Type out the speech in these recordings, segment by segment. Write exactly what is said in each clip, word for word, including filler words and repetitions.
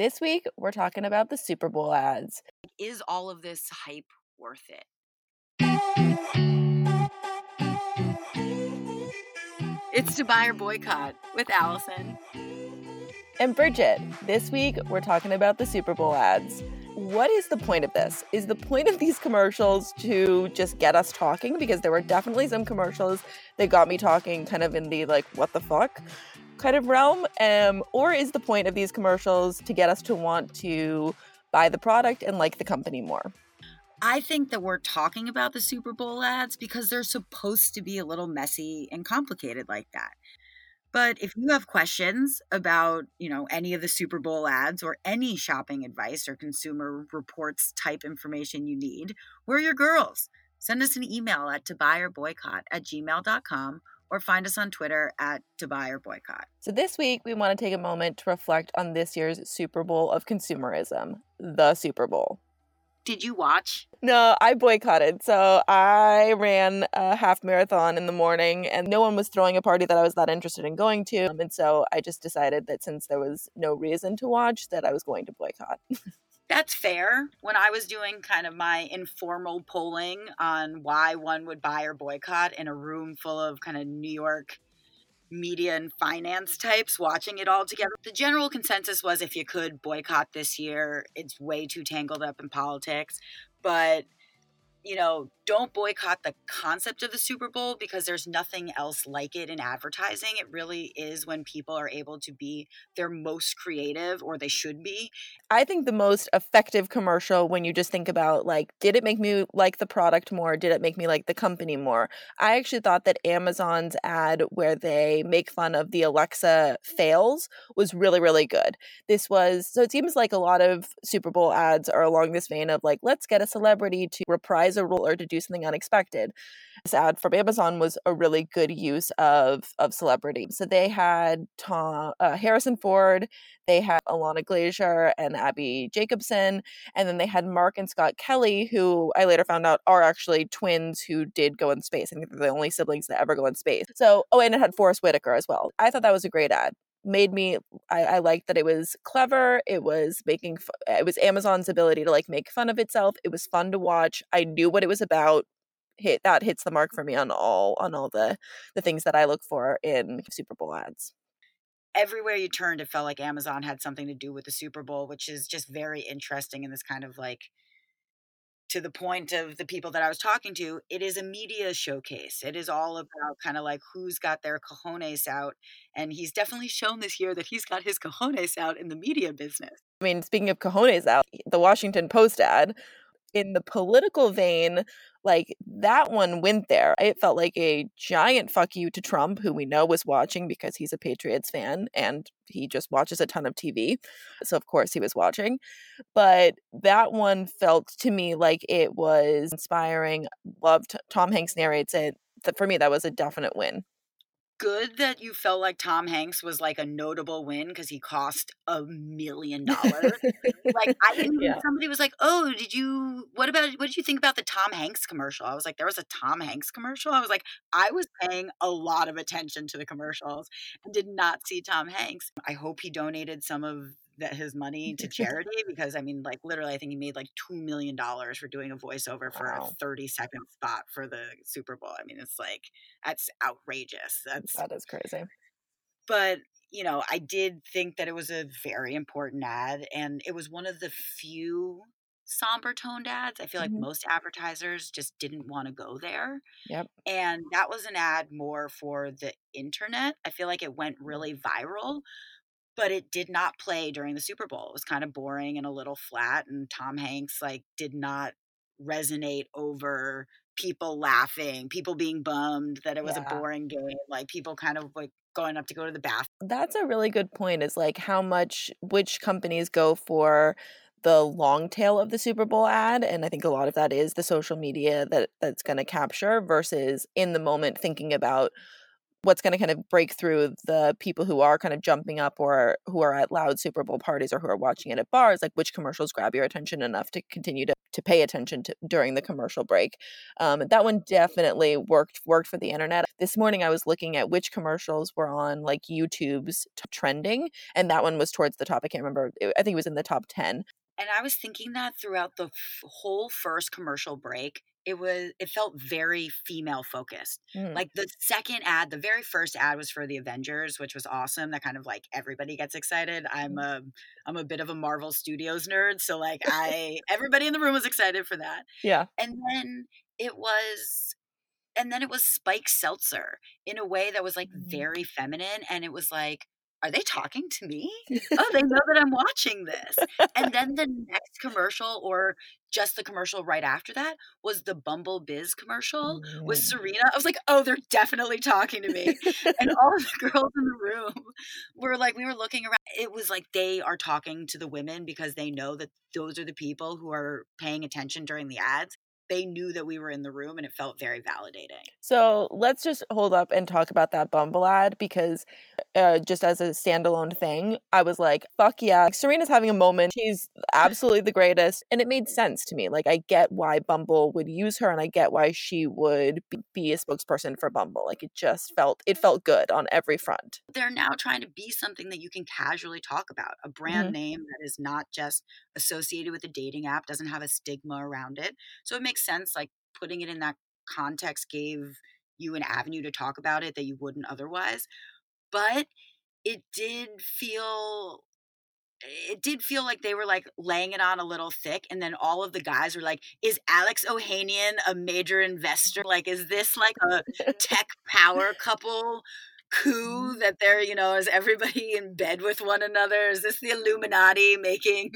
This week, we're talking about the Super Bowl ads. Is all of this hype worth it? It's To Buy or Boycott with Allison. And Bridget, this week, we're talking about the Super Bowl ads. What is the point of this? Is the point of these commercials to just get us talking? Because there were definitely some commercials that got me talking kind of in the, like, what the fuck kind of realm. Um, or is the point of these commercials to get us to want to buy the product and like the company more? I think that we're talking about the Super Bowl ads because they're supposed to be a little messy and complicated like that. But if you have questions about, you know, any of the Super Bowl ads or any shopping advice or consumer reports type information you need, we're your girls. Send us an email at to buy or boycott at gmail dot com or find us on Twitter at to buy or boycott. So this week, we want to take a moment to reflect on this year's Super Bowl of consumerism, the Super Bowl. Did you watch? No, I boycotted. So I ran a half marathon in the morning and no one was throwing a party that I was that interested in going to. Um, and so I just decided that since there was no reason to watch, that I was going to boycott. That's fair. When I was doing kind of my informal polling on why one would buy or boycott in a room full of kind of New York media and finance types watching it all together, the general consensus was if you could boycott this year, it's way too tangled up in politics. But, you know, don't boycott the concept of the Super Bowl because there's nothing else like it in advertising. It really is when people are able to be their most creative, or they should be. I think the most effective commercial, when you just think about, like, did it make me like the product more? Did it make me like the company more? I actually thought that Amazon's ad where they make fun of the Alexa fails was really, really good. This was, so it seems like a lot of Super Bowl ads are along this vein of like, let's get a celebrity to reprise a role or to do something unexpected. This ad from Amazon was a really good use of of celebrity. So they had Tom uh, Harrison Ford, they had Alana Glazer and Abby Jacobson, and then they had Mark and Scott Kelly, who I later found out are actually twins who did go in space. I think they're the only siblings that ever go in space. So, oh, and it had Forrest Whitaker as well. I thought that was a great ad. Made me, I, I liked that it was clever. It was making, it was Amazon's ability to like make fun of itself. It was fun to watch. I knew what it was about. Hit that hits the mark for me on all on all the the things that I look for in Super Bowl ads. Everywhere you turned, it felt like Amazon had something to do with the Super Bowl, which is just very interesting in this kind of like, to the point of the people that I was talking to, it is a media showcase. It is all about kind of like who's got their cojones out. And he's definitely shown this year that he's got his cojones out in the media business. I mean, speaking of cojones out, the Washington Post ad, in the political vein, like that one went there. It felt like a giant fuck you to Trump, who we know was watching because he's a Patriots fan and he just watches a ton of T V. So of course he was watching. But that one felt to me like it was inspiring. Loved Tom Hanks narrates it. For me, that was a definite win. Good that you felt like Tom Hanks was like a notable win because he cost a million dollars. Like I didn't. Yeah. Somebody was like, "Oh, did you? What about? What did you think about the Tom Hanks commercial?" I was like, "There was a Tom Hanks commercial." I was like, I was paying a lot of attention to the commercials and did not see Tom Hanks. I hope he donated some of that his money to charity because I mean, like literally, I think he made like two million dollars for doing a voiceover for Wow. a thirty second spot for the Super Bowl. I mean, it's like that's outrageous. That's That is crazy. But, you know, I did think that it was a very important ad, and it was one of the few somber toned ads. I feel like Mhm. most advertisers just didn't want to go there. Yep. And that was an ad more for the internet. I feel like it went really viral, but it did not play during the Super Bowl. It was kind of boring and a little flat, and Tom Hanks like did not resonate over people laughing, people being bummed that it was a Yeah. boring game, like people kind of like going up to go to the bathroom. That's a really good point, is like how much which companies go for the long tail of the Super Bowl ad, and I think a lot of that is the social media that that's going to capture versus in the moment thinking about what's going to kind of break through the people who are kind of jumping up or who are at loud Super Bowl parties or who are watching it at bars, like which commercials grab your attention enough to continue to to pay attention to during the commercial break. Um, that one definitely worked worked for the internet. This morning I was looking at which commercials were on like YouTube's t- trending, and that one was towards the top. I can't remember. I think it was in the top ten. And I was thinking that throughout the f- whole first commercial break, it was it felt very female focused. Mm. Like the second ad, the very first ad was for the Avengers, which was awesome. That kind of like everybody gets excited. I'm a I'm a bit of a Marvel Studios nerd, so like I everybody in the room was excited for that. Yeah. And then it was and then it was Spike Seltzer in a way that was like very feminine, and it was like, are they talking to me? Oh, they know that I'm watching this. And then the next commercial, or just the commercial right after that, was the Bumble Biz commercial with Mm. Serena. I was like, oh, they're definitely talking to me. And all of the girls in the room were like, we were looking around. It was like they are talking to the women because they know that those are the people who are paying attention during the ads. They knew that we were in the room, and it felt very validating. So let's just hold up and talk about that Bumble ad, because uh, just as a standalone thing, I was like, fuck yeah, Serena's having a moment. She's absolutely the greatest. And it made sense to me. Like, I get why Bumble would use her, and I get why she would be, be a spokesperson for Bumble. Like, it just felt, it felt good on every front. They're now trying to be something that you can casually talk about, a brand Mhm. name that is not just associated with a dating app, doesn't have a stigma around it. So it makes sense, like putting it in that context gave you an avenue to talk about it that you wouldn't otherwise. But it did feel it did feel like they were like laying it on a little thick, and then all of the guys were like, is Alex Ohanian a major investor? Like, is this like a tech power couple coup that they're, you know, is everybody in bed with one another? Is this the Illuminati making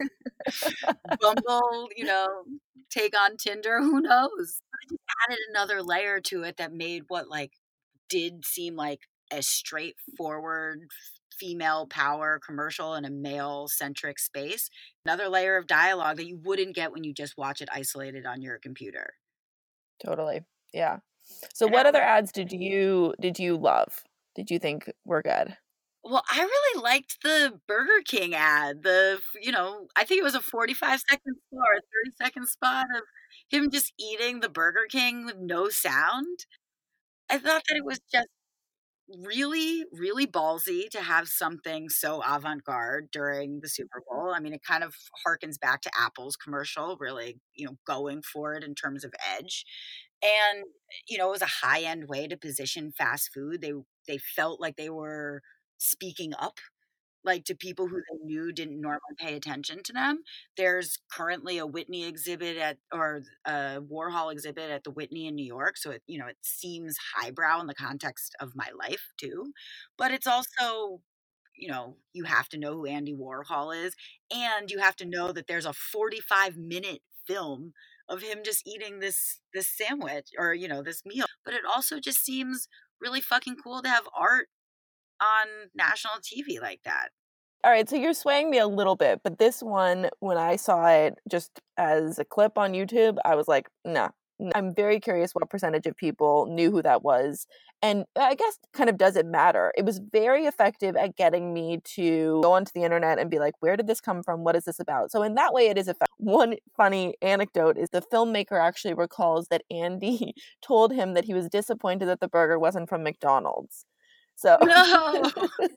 Bumble, you know, take on Tinder? Who knows? But it just added another layer to it that made what like did seem like a straightforward female power commercial in a male centric space. Another layer of dialogue that you wouldn't get when you just watch it isolated on your computer. Totally. Yeah. So And I what other remember, ads did you did you love? Did you think were good? well, I really liked the Burger King ad. The, you know, I think it was a forty-five second spot or a thirty second spot of him just eating the Burger King with no sound. I thought that it was just really, really ballsy to have something so avant-garde during the Super Bowl. I mean, it kind of harkens back to Apple's commercial, really, you know, going for it in terms of edge. And, you know, it was a high-end way to position fast food. They they felt like they were speaking up, like, to people who they knew didn't normally pay attention to them. There's currently a Whitney exhibit at or a Warhol exhibit at the Whitney in New York, so it, you know, it seems highbrow in the context of my life too. But it's also, you know, you have to know who Andy Warhol is, and you have to know that there's a forty-five minute film of him just eating this this sandwich or, you know, this meal. But it also just seems really fucking cool to have art on national T V like that. All right, so you're swaying me a little bit, but this one, when I saw it just as a clip on YouTube, I was like, nah. I'm very curious what percentage of people knew who that was. And I guess kind of does it matter? It was very effective at getting me to go onto the internet and be like, where did this come from? What is this about? So in that way, it is effective. One funny anecdote is the filmmaker actually recalls that Andy told him that he was disappointed that the burger wasn't from McDonald's. So No.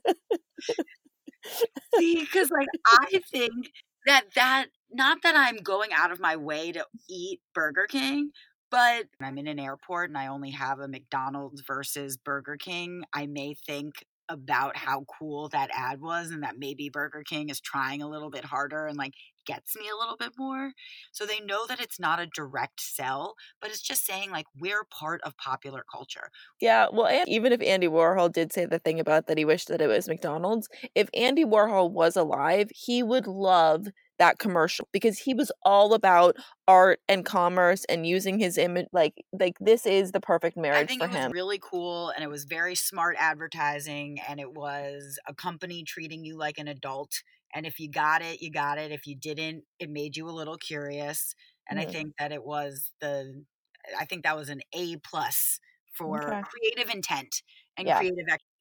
See, because like I think that that not that I'm going out of my way to eat Burger King, but I'm in an airport and I only have a McDonald's versus Burger King, I may think about how cool that ad was and that maybe Burger King is trying a little bit harder and like gets me a little bit more. So they know that it's not a direct sell, but it's just saying like we're part of popular culture. yeah, well, and even if Andy Warhol did say the thing about that he wished that it was McDonald's, if Andy Warhol was alive, he would love that commercial because he was all about art and commerce and using his image. Like, like this is the perfect I marriage think for it was him. really cool and it was very smart advertising and it was a company treating you like an adult. And if you got it, you got it. If you didn't, it made you a little curious. And I Mhm. think that it was the, I think that was an A plus for Okay. creative intent and Yeah. creative execution.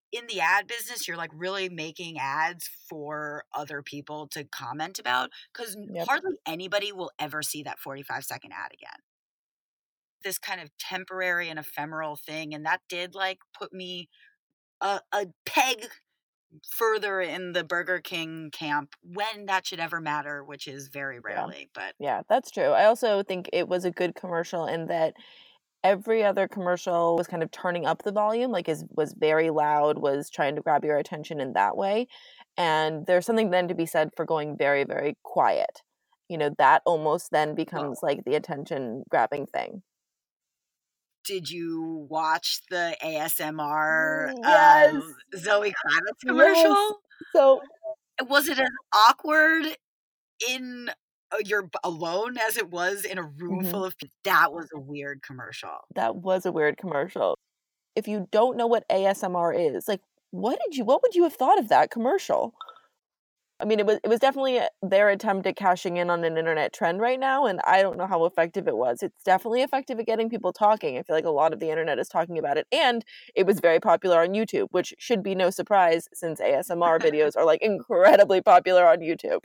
in the ad business, you're like really making ads for other people to comment about, because Yep. hardly anybody will ever see that forty-five second ad again. This kind of temporary and ephemeral thing, and that did like put me a, a peg further in the Burger King camp when that should ever matter, which is very Yeah. rarely. But Yeah, that's true. I also think it was a good commercial in that every other commercial was kind of turning up the volume, like is was very loud, was trying to grab your attention in that way. And there's something then to be said for going very, very quiet. You know, that almost then becomes Whoa. like the attention grabbing thing. Did you watch the A S M R Yes. um, Zoe Kravitz Yes. commercial? So Was it as awkward in uh, you're b- alone as it was in a room mhm, full of people? That was a weird commercial. that was a weird commercial. If you don't know what A S M R is, like what did you what would you have thought of that commercial? I mean, it was it was definitely their attempt at cashing in on an internet trend right now, and I don't know how effective it was. It's definitely effective at getting people talking. I feel like a lot of the internet is talking about it, and it was very popular on YouTube, which should be no surprise since A S M R videos are like incredibly popular on YouTube.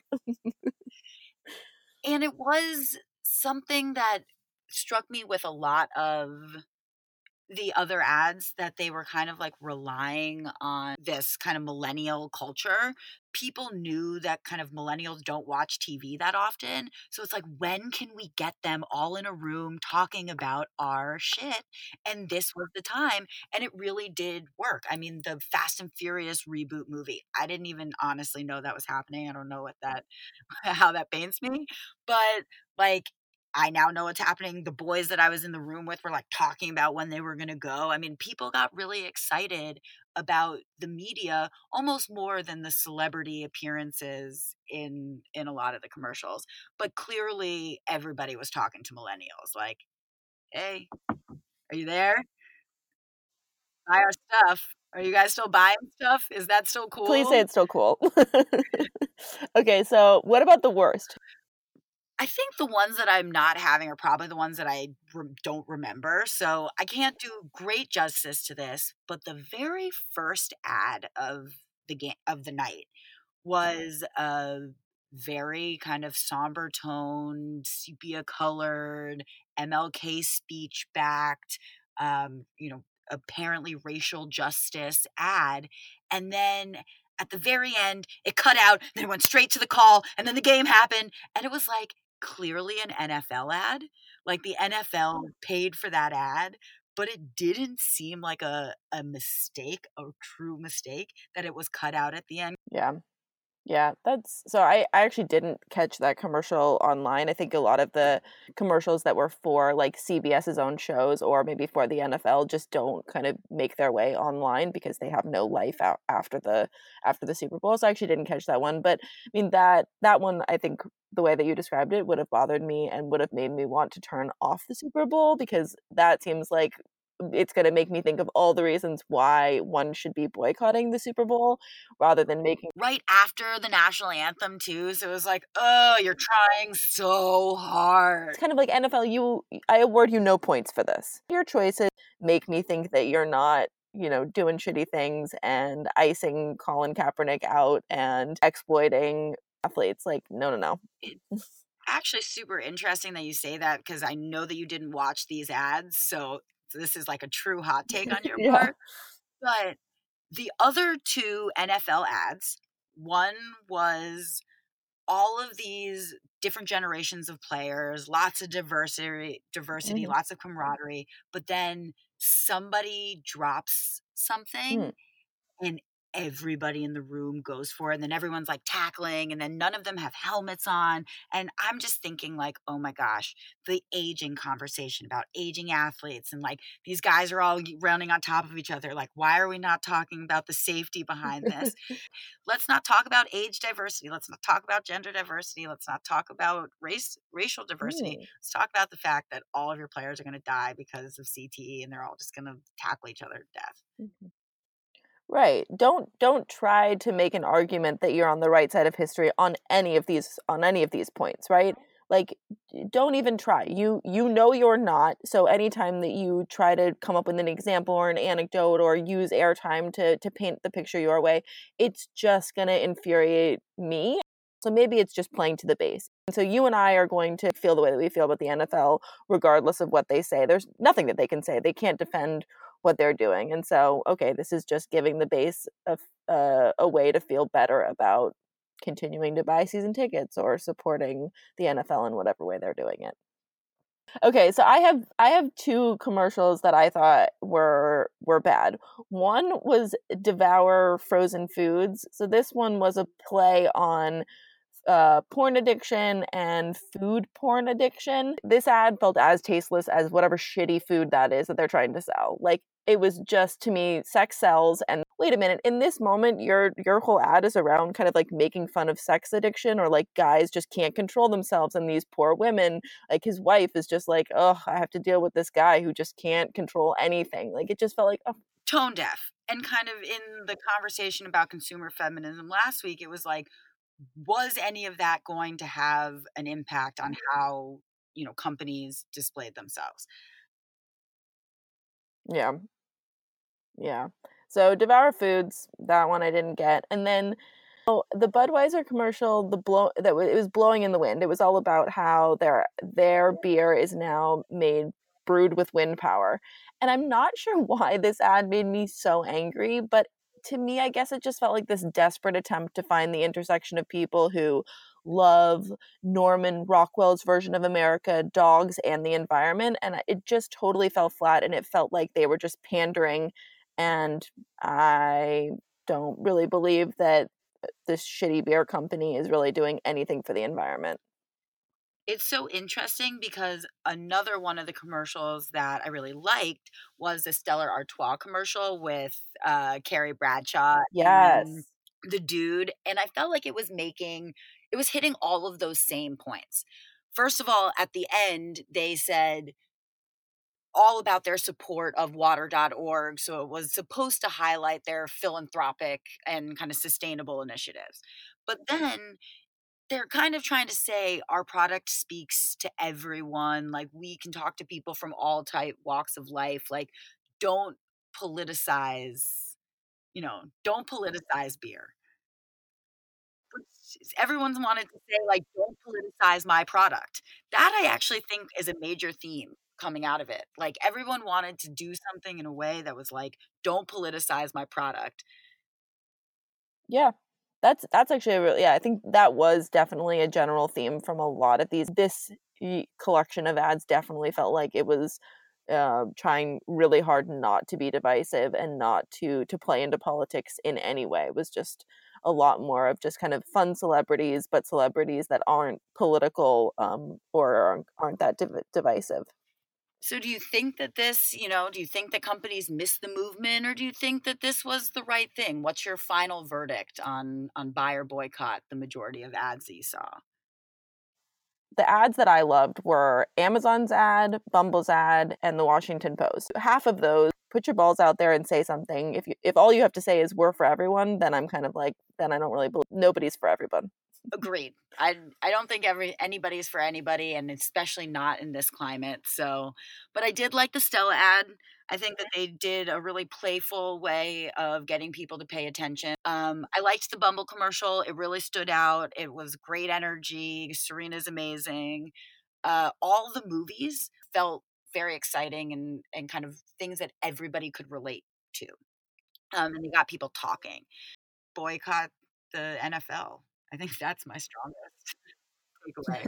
And it was something that struck me with a lot of the other ads, that they were kind of like relying on this kind of millennial culture. People knew that kind of millennials don't watch T V that often. So it's like, when can we get them all in a room talking about our shit? And this was the time. And it really did work. I mean, the Fast and Furious reboot movie, I didn't even honestly know that was happening. I don't know what that, how that pains me. But like, I now know what's happening. The boys that I was in the room with were like talking about when they were going to go. I mean, people got really excited about the media almost more than the celebrity appearances in in a lot of the commercials. But clearly everybody was talking to millennials like, "Hey, are you there? Buy our stuff. Are you guys still buying stuff? Is that still Please say cool?" it's still cool. Okay, so what about the worst? I think the ones that I'm not having are probably the ones that I re- don't remember. So I can't do great justice to this, but the very first ad of the game of the night was a very kind of somber toned, sepia colored, M L K speech backed, um, you know, apparently racial justice ad. And then at the very end, it cut out, then it went straight to the call, and then the game happened. And it was like clearly an N F L ad. Like the N F L paid for that ad, but it didn't seem like a, a mistake, a true mistake, that it was cut out at the end. Yeah. Yeah, that's so I I actually didn't catch that commercial online. I think a lot of the commercials that were for like CBS's own shows or maybe for the N F L just don't kind of make their way online because they have no life out after the after the Super Bowl. So I actually didn't catch that one, but I mean that that one I think the way that you described it would have bothered me and would have made me want to turn off the Super Bowl because that seems like it's going to make me think of all the reasons why one should be boycotting the Super Bowl rather than making Right after the national anthem too. So it was like, oh, you're trying so hard. it's kind of like N F L, you I award you no points for this. Your choices make me think that you're not, you know, doing shitty things and icing Colin Kaepernick out and exploiting athletes. Like, no, no, no. It's actually super interesting that you say that, because I know that you didn't watch these ads. So this is like a true hot take on your Yeah. part. But the other two N F L ads, one was all of these different generations of players, lots of diversity, diversity, Mhm. lots of camaraderie, but then somebody drops something Mm. and everybody in the room goes for it, and then everyone's like tackling, and then none of them have helmets on. And I'm just thinking like, oh my gosh, the aging conversation about aging athletes, and like these guys are all running on top of each other. Like, why are we not talking about the safety behind this? Let's not talk about age diversity. Let's not talk about gender diversity. Let's not talk about race, racial diversity. Mm. Let's talk about the fact that all of your players are going to die because of C T E, and they're all just going to tackle each other to death. Mhm. Right. Don't don't try to make an argument that you're on the right side of history on any of these on any of these points, right? Like, don't even try. You you know you're not. So anytime that you try to come up with an example or an anecdote or use airtime to to paint the picture your way, it's just going to infuriate me. So maybe it's just playing to the base. And so you and I are going to feel the way that we feel about the N F L regardless of what they say. There's nothing that they can say. They can't defend what they're doing. And so, okay, this is just giving the base a, uh, a way to feel better about continuing to buy season tickets or supporting the N F L in whatever way they're doing it. Okay, so I have I have two commercials that I thought were were bad. One was Devour Frozen Foods. So this one was a play on uh, porn addiction and food porn addiction. This ad felt as tasteless as whatever shitty food that is that they're trying to sell. Like, it was just, to me, sex sells. And wait a minute, in this moment, your your whole ad is around kind of like making fun of sex addiction, or like guys just can't control themselves, and these poor women, like his wife is just like, oh, I have to deal with this guy who just can't control anything. Like, it just felt like, oh. Tone deaf. And kind of in the conversation about consumer feminism last week, it was like, was any of that going to have an impact on how, you know, companies displayed themselves? Yeah. Yeah. So Devour Foods, that one I didn't get. And then oh, the Budweiser commercial, the blow that w- it was blowing in the wind. It was all about how their their beer is now made brewed with wind power. And I'm not sure why this ad made me so angry, but to me, I guess it just felt like this desperate attempt to find the intersection of people who love Norman Rockwell's version of America, dogs, and the environment. And it just totally fell flat, and it felt like they were just pandering. And I don't really believe that this shitty beer company is really doing anything for the environment. It's so interesting because another one of the commercials that I really liked was the Stella Artois commercial with uh, Carrie Bradshaw and Yes. the dude. And I felt like it was making, it was hitting all of those same points. First of all, at the end, they said all about their support of water dot org. So it was supposed to highlight their philanthropic and kind of sustainable initiatives. But then they're kind of trying to say our product speaks to everyone. Like, we can talk to people from all type walks of life. Like, don't politicize, you know, don't politicize beer. Everyone's wanted to say, like, don't politicize my product. That I actually think is a major theme coming out of it. Like, everyone wanted to do something in a way that was like, don't politicize my product. Yeah. That's that's actually a really, yeah, I think that was definitely a general theme from a lot of these. This y- collection of ads definitely felt like it was uh, trying really hard not to be divisive and not to to play into politics in any way. It was just a lot more of just kind of fun celebrities, but celebrities that aren't political um, or aren't, aren't that div- divisive. So do you think that this, you know, do you think that companies missed the movement, or do you think that this was the right thing? What's your final verdict on on buy or boycott the majority of ads that you saw? The ads that I loved were Amazon's ad, Bumble's ad, and the Washington Post. Half of those, put your balls out there and say something. If you, if all you have to say is we're for everyone, then I'm kind of like, then I don't really believe nobody's for everyone. Agreed. I I don't think every anybody's for anybody, and especially not in this climate. So, but I did like the Stella ad. I think that they did a really playful way of getting people to pay attention. Um, I liked the Bumble commercial. It really stood out. It was great energy. Serena's amazing. Uh, all the movies felt very exciting and and kind of things that everybody could relate to. Um, and they got people talking. Boycott the N F L. I think that's my strongest takeaway.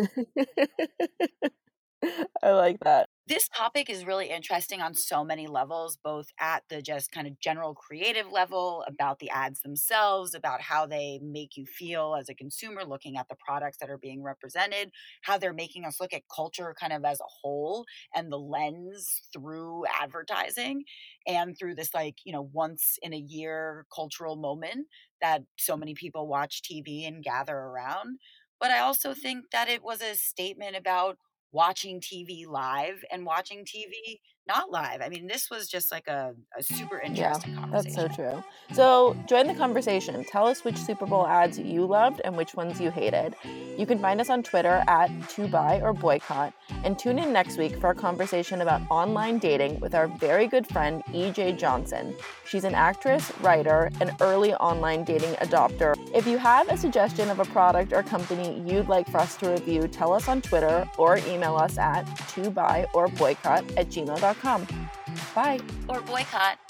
I like that. This topic is really interesting on so many levels, both at the just kind of general creative level, about the ads themselves, about how they make you feel as a consumer looking at the products that are being represented, how they're making us look at culture kind of as a whole and the lens through advertising and through this, like, you know, once in a year cultural moment that so many people watch T V and gather around. But I also think that it was a statement about watching T V live and watching T V not live. I mean, this was just like a, a super interesting yeah, conversation. That's so true. So join the conversation. Tell us which Super Bowl ads you loved and which ones you hated. You can find us on Twitter at to buy or boycott, and tune in next week for a conversation about online dating with our very good friend E J Johnson. She's an actress, writer, and early online dating adopter. If you have a suggestion of a product or company you'd like for us to review, tell us on Twitter or email us at to buy or boycott at gmail dot com. Bye. Or boycott.